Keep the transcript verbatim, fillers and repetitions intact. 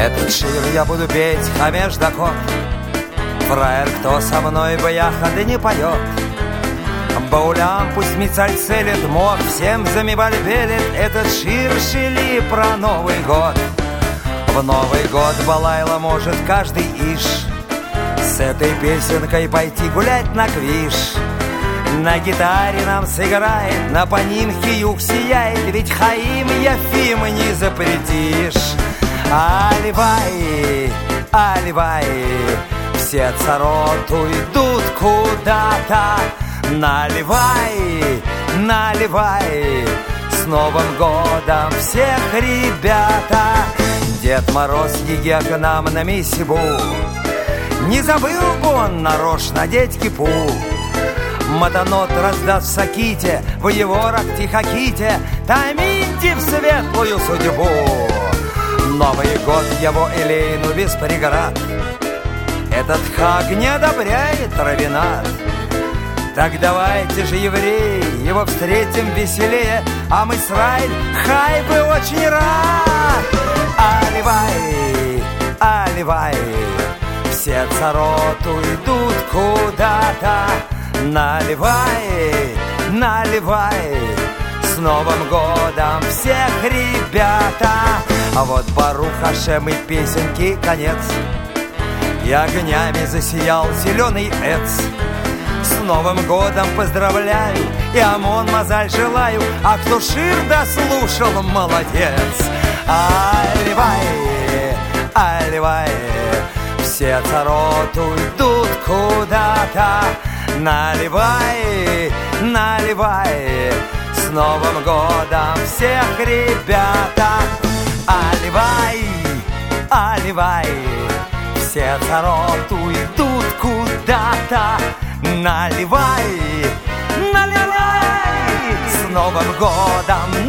Этот шир я буду петь, а между кот. Фраер, кто со мной бы я ходы не поет. Баулям пусть мицаль целит, мог всем замибальбелит. Этот шир шили про Новый год. В Новый год Балайла может каждый иш с этой песенкой пойти гулять на квиш. На гитаре нам сыграет, на понимке юг сияет, ведь Хаим Яфим не запретишь. Аливай, аливай, все царот уйдут куда-то. Наливай, наливай, с Новым годом всех, ребята. Дед Мороз еге к нам на миссибу, не забыл бы он нарочно надеть кипу. Матанот раздаст в Саките, в его Рахтихаките, томите в светлую судьбу. Новый год его Элейну без преград, этот хаг не одобряет равинат. Так давайте же, евреи, его встретим веселее, а мы Исраиль, хай бы очень рад. Аливай, аливай, все царот уйдут куда-то. Наливай, наливай, с Новым годом всех, ребята. А вот Барух Хашем и песенки конец, и огнями засиял зеленый эц. С Новым годом поздравляю, и Амон Мазаль желаю, а кто шир дослушал, молодец. Аливай, аливай, все царот уйдут куда-то. Наливай, наливай, с Новым годом всех, ребята. Аливай, аливай, все царот уйдут куда-то. Наливай, наливай, с Новым годом